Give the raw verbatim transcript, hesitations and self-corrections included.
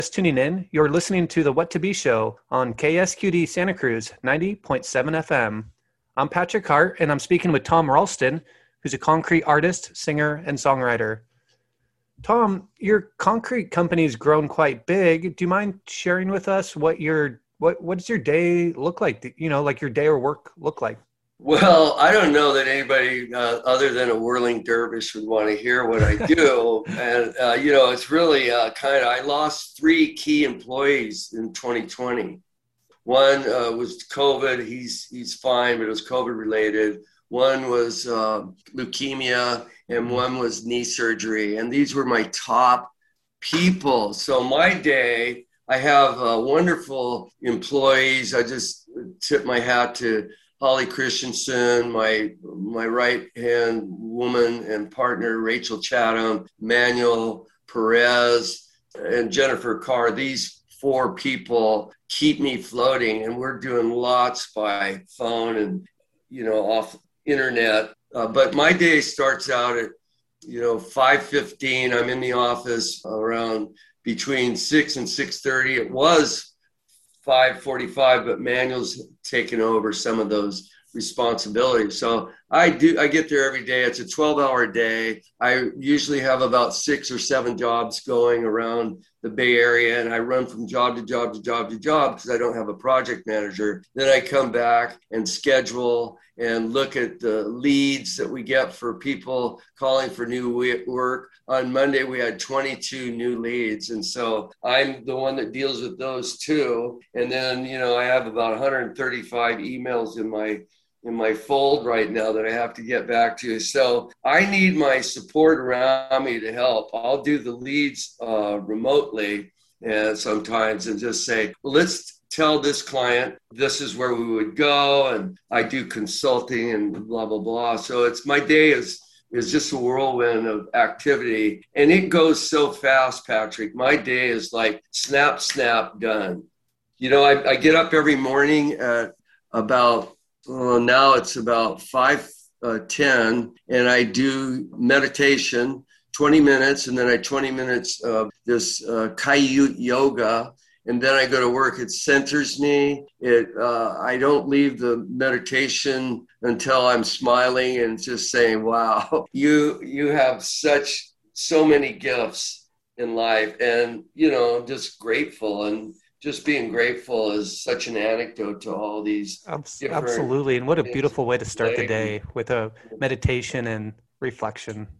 Just tuning in, you're listening to the What to Be Show on K S Q D Santa Cruz ninety point seven F M. I'm Patrick Hart, and I'm speaking with Tom Ralston, who's a concrete artist, singer, and songwriter. Tom, your concrete company's grown quite big. Do you mind sharing with us what your what what does your day look like? You know, like your day or work look like? Well, I don't know that anybody uh, other than a whirling dervish would want to hear what I do. and, uh, you know, it's really uh, kind of, I lost three key employees in twenty twenty. One uh, was COVID. He's, he's fine, but it was COVID related. One was uh, leukemia, and one was knee surgery. And these were my top people. So my day, I have uh, wonderful employees. I just tip my hat to Holly Christensen, my my right-hand woman and partner, Rachel Chatham, Manuel Perez, and Jennifer Carr. These four people keep me floating, and we're doing lots by phone and, you know, off internet. Uh, but my day starts out at, you know, five fifteen. I'm in the office around between six and six thirty. It was five forty-five, but Manuel's taken over some of those responsibilities. So I do, I get there every day. It's a twelve hour day. I usually have about six or seven jobs going around the Bay Area, and I run from job to job to job to job because I don't have a project manager. Then I come back and schedule and look at the leads that we get for people calling for new work. On Monday, we had twenty-two new leads. And so I'm the one that deals with those too. And then, you know, I have about one hundred thirty-five emails in my in my fold right now that I have to get back to. So I need my support around me to help. I'll do the leads uh, remotely and sometimes and just say, well, let's tell this client this is where we would go. And I do consulting and blah, blah, blah. So it's my day is is just a whirlwind of activity. And it goes so fast, Patrick. My day is like snap, snap, done. You know, I, I get up every morning at about Well, now it's about five ten, and I do meditation, twenty minutes, and then I twenty minutes of this uh, Kayut yoga, and then I go to work. It centers me. It uh, I don't leave the meditation until I'm smiling and just saying, "Wow, you you have such so many gifts in life," and you know, just grateful and. Just being grateful is such an anecdote to all these different Absolutely. And what a beautiful way to start the things. day with a meditation and reflection.